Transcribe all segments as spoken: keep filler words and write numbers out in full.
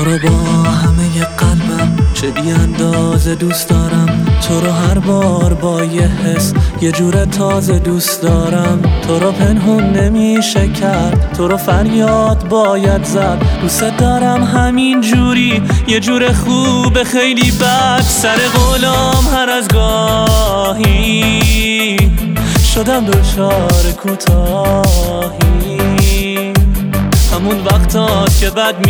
تو رو با همه قلبم چه بی اندازه دوست دارم، تو رو هر بار با یه حس یه جور تازه دوست دارم. تو رو پنهون نمیشه کرد، تو رو فریاد باید زد. دوست دارم همین جوری، یه جور خوب خیلی بد. سر قولم هر از گاهی شدم دچار کوتاهی، همون وقتاست که بد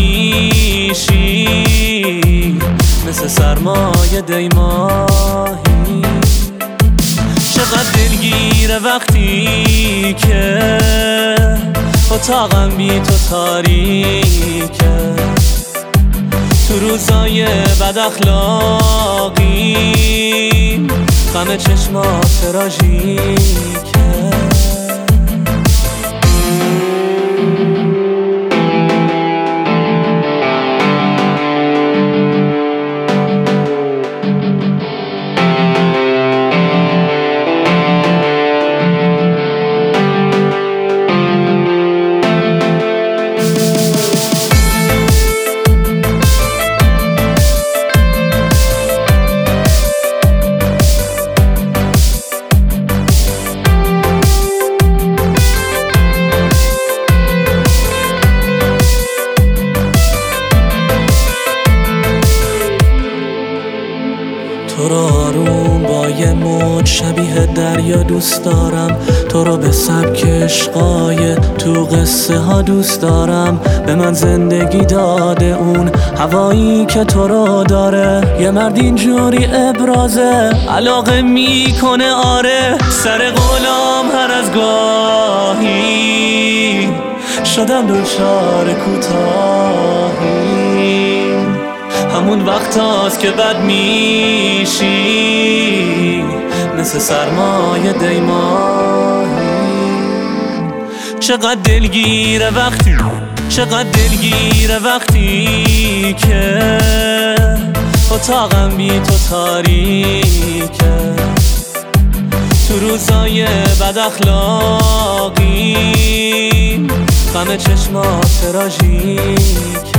میشی مثل سرمایه دیماهی. چقدر دلگیره وقتی که اتاقم بی تو تاریکه، تو روزای بد اخلاقی غم چشمات تراژیکه. تو رو آروم با یه موج شبیه دریا دوست دارم، تو رو به سبک عشقای تو قصه ها دوست دارم. به من زندگی داده اون هوایی که تو رو داره، یه مرد اینجوری ابرازه علاقه میکنه. آره سر قولم هر از گاهی شدم دچار کوتاهی، همون وقتاست که بد میشی مثل سرمایه دیماهی. چقدر دلگیره وقتی چقدر دلگیره وقتی که اتاقم بی تو تاریکه، تو روزای بد اخلاقی غم چشمات تراژیکه.